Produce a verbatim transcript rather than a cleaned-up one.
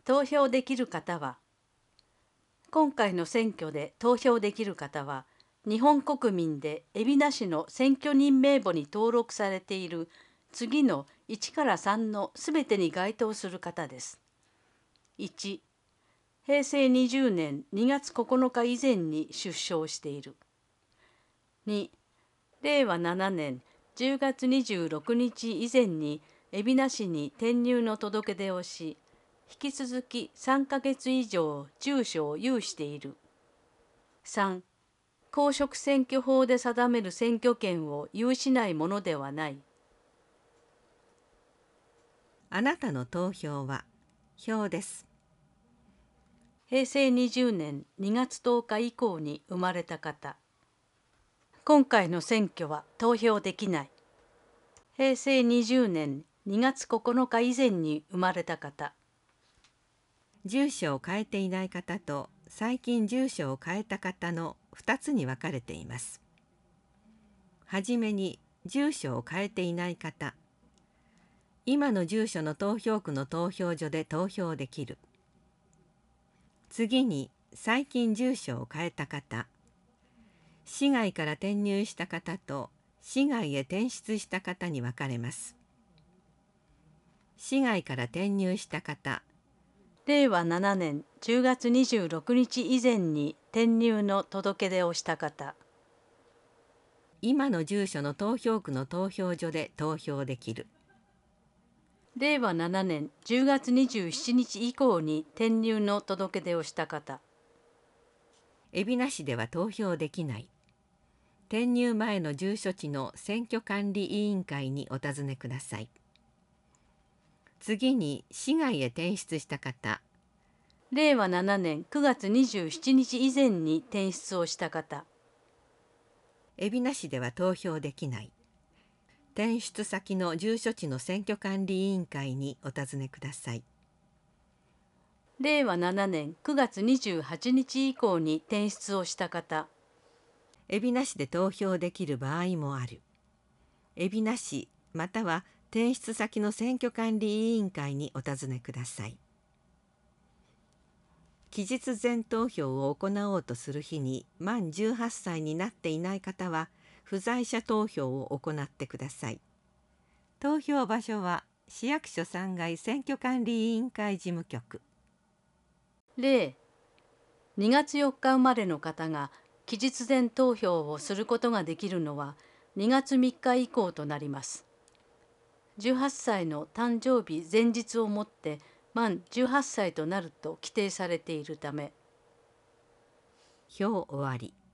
投票できる方は、今回の選挙で投票できる方は、日本国民で海老名市の選挙人名簿に登録されている次のいちからさんのすべてに該当する方です。いち、へいせいにじゅうねんにがつここのか以前に出生している。に、れいわななねんじゅうがつにじゅうろくにち以前に海老名市に転入の届け出をし、引き続きさんかげつ以上住所を有している。さん、公職選挙法で定める選挙権を有しないものではない。 あなたの投票は票です。 へいせいにじゅうねんにがつとおか以降に生まれた方。今回の選挙は投票できない。へいせいにじゅうねんにがつここのか以前に生まれた方。 住所を変えていない方と最近住所を変えた方のふたつに分かれています。はじめに住所を変えていない方。今の住所の投票区の投票所で投票できる。次に最近住所を変えた方。市外から転入した方と市外へ転出した方に分かれます。市外から転入した方。 れいわななねんじゅうがつにじゅうろくにち以前に転入の届け出をした方。 今の住所の投票区の投票所で投票できる。 れいわななねんじゅうがつにじゅうしちにち以降に転入の届け出をした方。 海老名市では投票できない。転入前の住所地の選挙管理委員会にお尋ねください。次に市外へ転出した方。 れいわななねんくがつにじゅうしちにち以前に転出をした方。 海老名市では投票できない。転出先の住所地の選挙管理委員会にお尋ねください。 れいわななねんくがつにじゅうはちにち以降に転出をした方。 海老名市で投票できる場合もある。海老名市または転出先の選挙管理委員会にお尋ねください。期日前投票を行おうとする日に満じゅうはっさいになっていない方は不在者投票を行ってください。投票場所は市役所さんがい選挙管理委員会事務局。 例、にがつよっか生まれの方が期日前投票をすることができるのはにがつみっか以降となります。じゅうはっさいの誕生日前日をもって満じゅうはっさいとなると規定されているため。 票終わり。